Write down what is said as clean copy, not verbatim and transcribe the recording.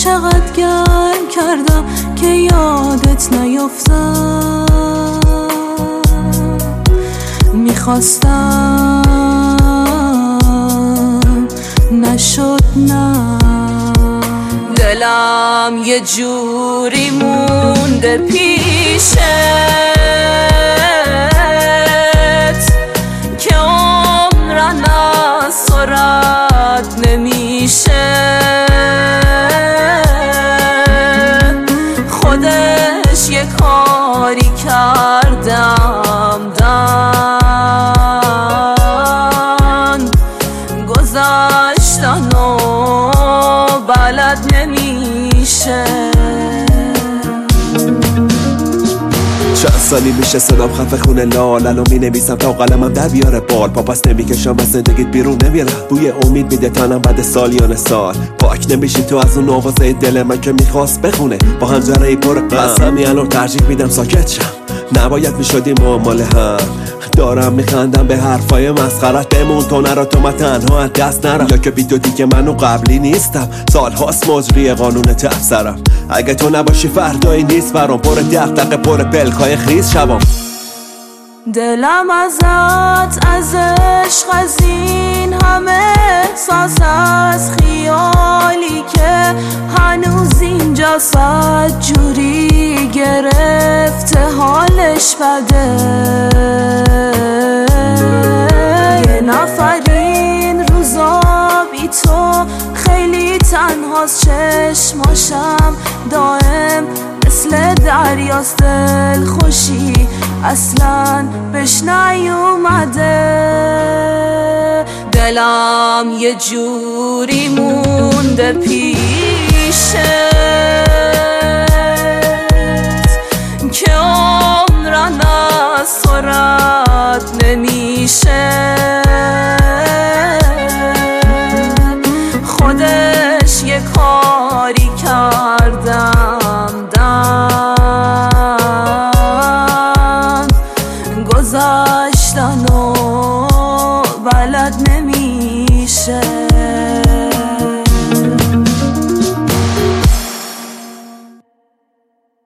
چقدر گرم کردم که یادت نیفتم. میخواستم نشد نه، دلم یه جوری مونده پیشت که عمرن از سرت نمیشه. خودش یه کاری کردم گذشتن و بلد نمیشه. چند سالی میشه صدام خفه خونه لال، الان می نویسم تا قلمم در بیاره بال. پاپس نمیکشم از زندگیت بیرون نمیرم، بوی امید میده تنم بعد سالیان سال. پاک نمیشی تو از اون آوازه دل من که میخواست بخونه با هنجره پر قسمی. الان ترجیح میدم ساکت شم، نباید میشدیم معامله هم. دارم میخندم به حرفای مسخرت، بمون تو نرا تو من تنها از دست نرم. یا که بی تو دیگه منو قبلی نیستم، سال هاست مجری قانون تفسرم. اگه تو نباشی فردایی نیست برام، پر دغدغه پر پلکای خیز شبام. دلم ازت از عشق از این همه احساس از خیالی که هنوز اینجا صد جوری گرفته حالش بده. یه نفر این روزا بی تو خیلی تنهاست، چشماشم دائم مثل دریاست. دل خوشی اصلاً بهش نیومده، دلم یه جوری مونده پیشت که عمرن از سرت نمیشه.